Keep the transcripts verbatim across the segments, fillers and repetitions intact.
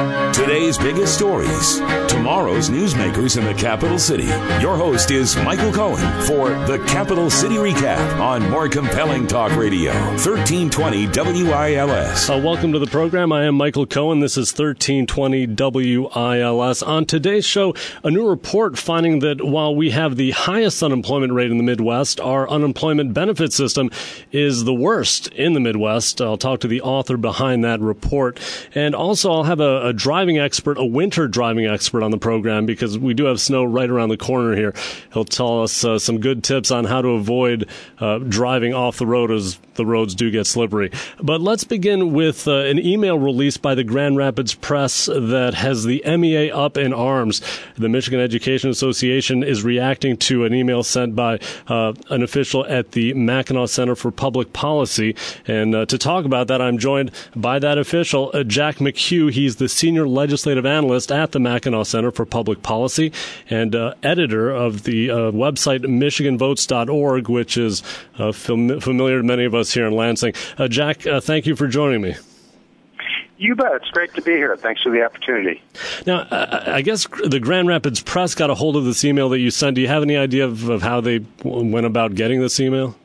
Today's biggest stories, tomorrow's newsmakers in the capital city. Your host is Michael Cohen for the Capital City Recap on More Compelling Talk Radio, thirteen twenty W I L S. Uh, welcome to the program. I am Michael Cohen. This is thirteen twenty W I L S. On today's show, a new report finding that while we have the highest unemployment rate in the Midwest, our unemployment benefit system is the worst in the Midwest. I'll talk to the author behind that report. And also, I'll have a, a driving expert, a winter driving expert on the program because we do have snow right around the corner here. He'll tell us uh, some good tips on how to avoid uh, driving off the road as the roads do get slippery. But let's begin with uh, an email released by the Grand Rapids Press that has the M E A up in arms. The Michigan Education Association is reacting to an email sent by uh, an official at the Mackinac Center for Public Policy. And uh, to talk about that, I'm joined by that official, uh, Jack McHugh. He's the senior legislative analyst at the Mackinac Center for Public Policy and uh, editor of the uh, website michigan votes dot org, which is uh, fam- familiar to many of us here in Lansing. Uh, Jack, uh, thank you for joining me. You bet. It's great to be here. Thanks for the opportunity. Now, I guess the Grand Rapids Press got a hold of this email that you sent. Do you have any idea of, of how they went about getting this email?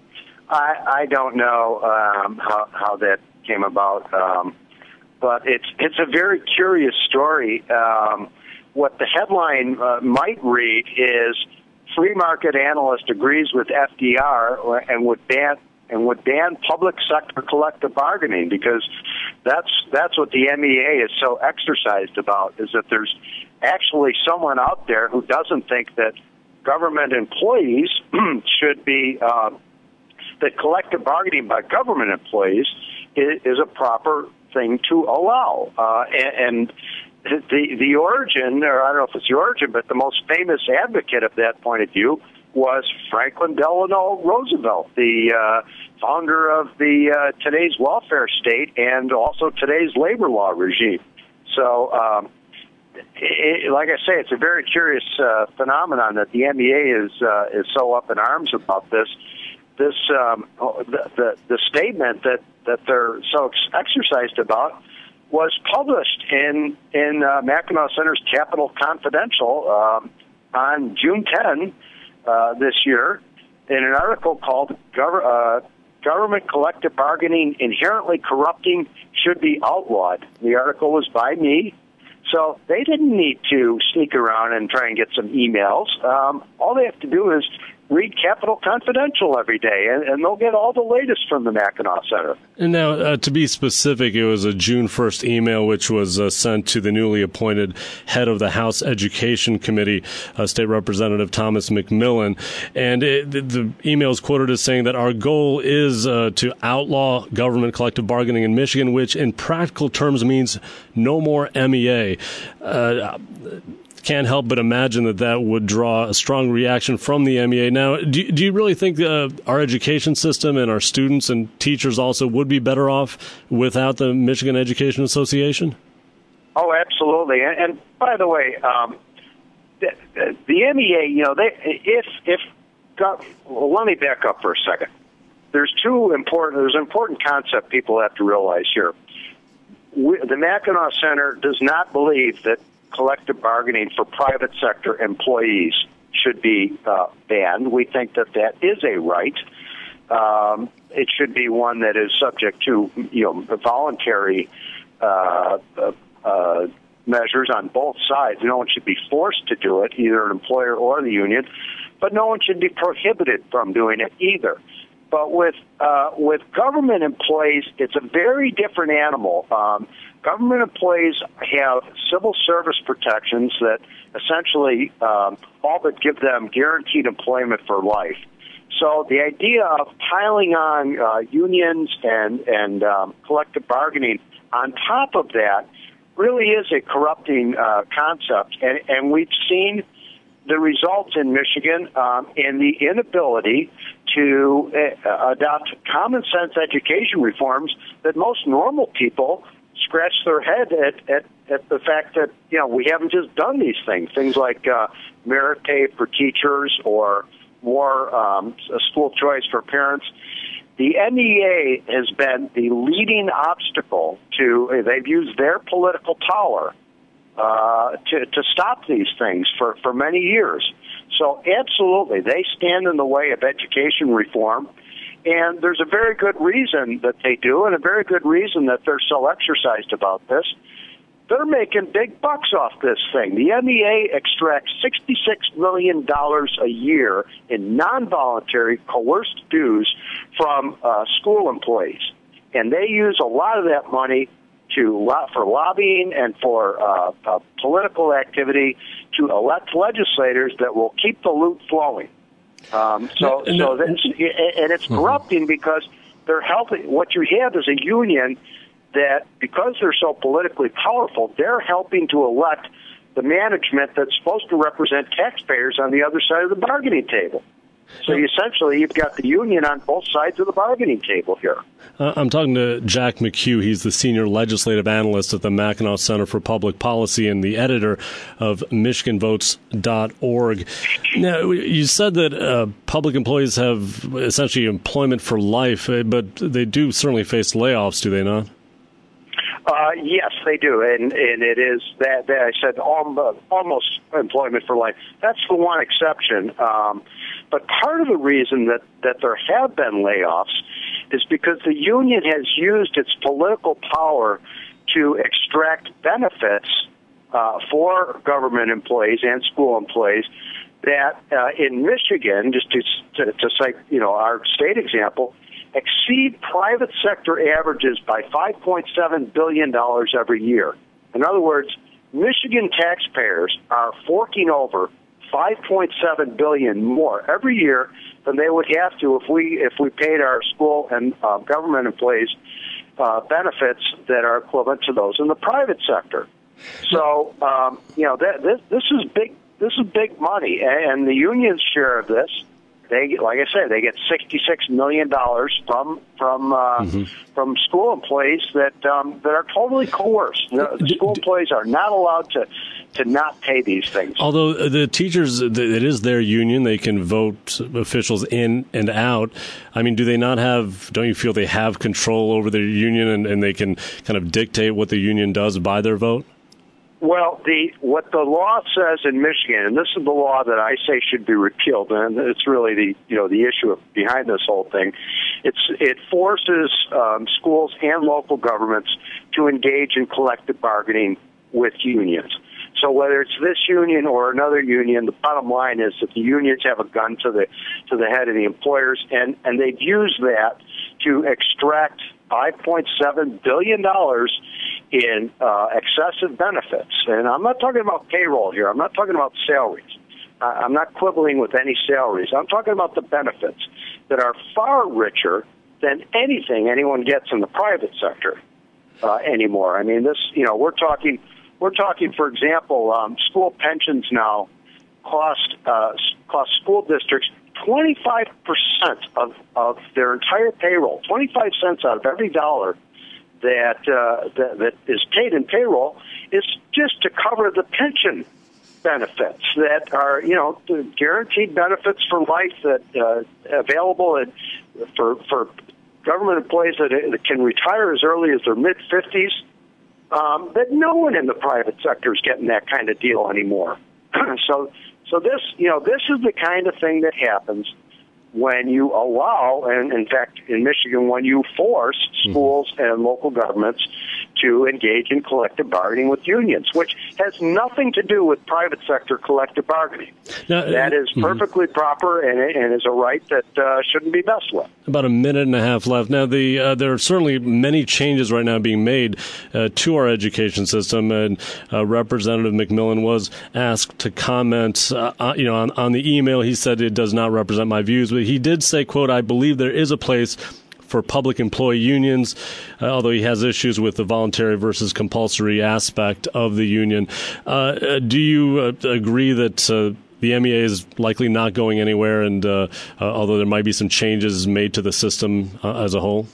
I, I don't know um, how, how that came about, um, but it's it's a very curious story. Um, what the headline uh, might read is, free market analyst agrees with F D R and would ban and would ban public sector collective bargaining, because that's that's what the M E A is so exercised about, is that there's actually someone out there who doesn't think that government employees should be, uh, that collective bargaining by government employees is, is a proper thing to allow. Uh, and, and the the origin, or I don't know if it's the origin, but the most famous advocate of that point of view was Franklin Delano Roosevelt, the uh, founder of the uh, today's welfare state and also today's labor law regime. So, um, it, like I say, it's a very curious uh, phenomenon that the M E A is uh, is so up in arms about this. This um, the, the the statement that, that they're so ex- exercised about was published in in uh, Mackinac Center's Capital Confidential um, on June tenth. Uh, this year, in an article called Gov- uh, Government Collective Bargaining Inherently Corrupting Should Be Outlawed. The article was by me, so they didn't need to sneak around and try and get some emails. Um, all they have to do is read Capital Confidential every day, and, and they'll get all the latest from the Mackinac Center. And now, uh, to be specific, it was a June first email which was uh, sent to the newly appointed head of the House Education Committee, uh, State Representative Thomas McMillan. And it, the, the email is quoted as saying that our goal is uh, to outlaw government collective bargaining in Michigan, which in practical terms means no more M E A. Uh, Can't help but imagine that that would draw a strong reaction from the M E A. Now, do, do you really think uh, our education system and our students and teachers also would be better off without the Michigan Education Association? Oh, absolutely. And, and by the way, um, the, the M E A, you know, they if if got, well, let me back up for a second. There's two important. There's an important concept people have to realize here. We, the Mackinac Center does not believe that collective bargaining for private sector employees should be uh, banned. We think that that is a right. Um, it should be one that is subject to, you know, voluntary uh, uh, measures on both sides. No one should be forced to do it, either an employer or the union, but no one should be prohibited from doing it either. But with uh, with government employees, it's a very different animal. Um, government employees have civil service protections that essentially um, all but give them guaranteed employment for life. So the idea of piling on uh, unions and and um, collective bargaining on top of that really is a corrupting uh, concept, and, and we've seen the results in Michigan um, in the inability to uh, adopt common sense education reforms that most normal people scratch their head at, at, at the fact that, you know, we haven't just done these things, things like uh, merit pay for teachers or more um, school choice for parents. the N E A has been the leading obstacle to, they've used their political power uh, to, to stop these things for, for many years. So absolutely, they stand in the way of education reform, and there's a very good reason that they do, and a very good reason that they're so exercised about this. They're making big bucks off this thing. The N E A extracts sixty-six million dollars a year in non-voluntary coerced dues from uh, school employees. And they use a lot of that money to for lobbying and for uh, uh, political activity to elect legislators that will keep the loot flowing. Um, so, no, so no. that's, and it's corrupting because they're helping. What you have is a union that, because they're so politically powerful, they're helping to elect the management that's supposed to represent taxpayers on the other side of the bargaining table. So essentially, you've got the union on both sides of the bargaining table here. Uh, I'm talking to Jack McHugh. He's the senior legislative analyst at the Mackinac Center for Public Policy and the editor of Michigan Votes dot org. Now, you said that uh, public employees have essentially employment for life, but they do certainly face layoffs, do they not? Uh, yes, they do, and and it is that, that I said almost, almost employment for life. That's the one exception. Um, but part of the reason that, that there have been layoffs is because the union has used its political power to extract benefits uh, for government employees and school employees that uh, in Michigan, just to, to, to cite, you know, our state example, exceed private sector averages by five point seven billion dollars every year. In other words, Michigan taxpayers are forking over five point seven billion dollars more every year than they would have to if we if we paid our school and uh, government employees uh, benefits that are equivalent to those in the private sector. So um, you know that, this this is big this is big money, and the union's share of this. They, like I said, they get sixty-six million dollars from from uh, mm-hmm. from school employees that um, that are totally coerced. The school employees are not allowed to to not pay these things. Although the teachers, it is their union, they can vote officials in and out. I mean, do they not have? Don't you feel they have control over their union and, and they can kind of dictate what the union does by their vote? Well, the what the law says in Michigan, and this is the law that I say should be repealed, and it's really the you know the issue behind this whole thing. It's it forces um, schools and local governments to engage in collective bargaining with unions. So whether it's this union or another union, the bottom line is that the unions have a gun to the to the head of the employers, and and they've used that to extract five point seven billion dollars in uh, excessive benefits. And I'm not talking about payroll here. I'm not talking about salaries. Uh, I'm not quibbling with any salaries. I'm talking about the benefits that are far richer than anything anyone gets in the private sector uh, anymore. I mean, this, you know, we're talking, we're talking, for example, um, school pensions now cost uh, cost school districts twenty-five percent of, of their entire payroll, twenty-five cents out of every dollar that, uh, that that is paid in payroll is just to cover the pension benefits that are, you know, the guaranteed benefits for life that uh, available and for for government employees that, that can retire as early as their mid fifties. Um, that no one in the private sector is getting that kind of deal anymore. so, so this, you know, this is the kind of thing that happens when you allow, and in fact, in Michigan, when you force schools and local governments to engage in collective bargaining with unions, which has nothing to do with private sector collective bargaining. Now, that is perfectly mm-hmm. proper and, and is a right that uh, shouldn't be messed with. About a minute and a half left. Now, the uh, there are certainly many changes right now being made uh, to our education system, and uh, Representative McMillan was asked to comment. Uh, you know, on, on the email, he said it does not represent my views, but he did say, "quote I believe there is a place for public employee unions," uh, although he has issues with the voluntary versus compulsory aspect of the union. Uh, do you uh, agree that uh, the M E A is likely not going anywhere, and uh, uh, although there might be some changes made to the system uh, as a whole?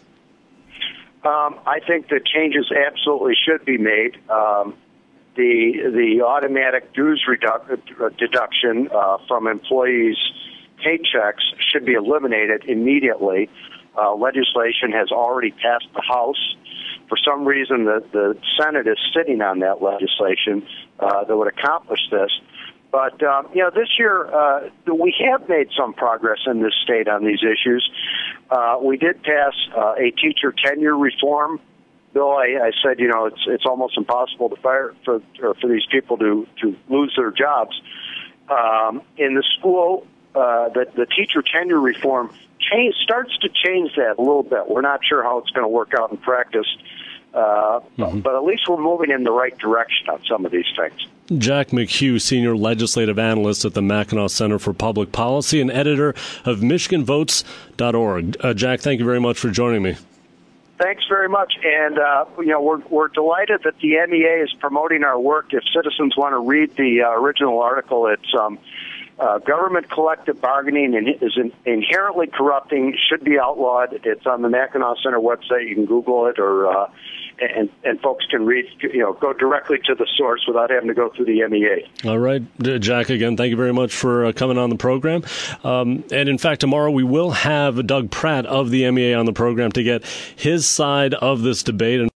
Um, I think the changes absolutely should be made. Um, the the automatic dues redu- deduction uh, from employees' paychecks should be eliminated immediately. uh, legislation has already passed the House. For some reason, the, the Senate is sitting on that legislation uh, that would accomplish this. But, uh, you know, this year uh, we have made some progress in this state on these issues. Uh, we did pass uh, a teacher tenure reform bill. I, I said, you know, it's it's almost impossible to fire for or for these people to, to lose their jobs. Um, in the school, uh, the, the teacher tenure reform change, starts to change that a little bit. We're not sure how it's going to work out in practice. Uh, mm-hmm. But at least we're moving in the right direction on some of these things. Jack McHugh, Senior Legislative Analyst at the Mackinac Center for Public Policy and editor of Michigan Votes dot org. Uh, Jack, thank you very much for joining me. Thanks very much. And, uh, you know, we're, we're delighted that the M E A is promoting our work. If citizens want to read the uh, original article, it's um, uh, government collective bargaining is in, inherently corrupting, should be outlawed. It's on the Mackinac Center website. You can Google it, or uh, and, and folks can read, you know, go directly to the source without having to go through the M E A. All right. Jack, again, thank you very much for uh, coming on the program. Um, and, in fact, tomorrow we will have Doug Pratt of the M E A on the program to get his side of this debate.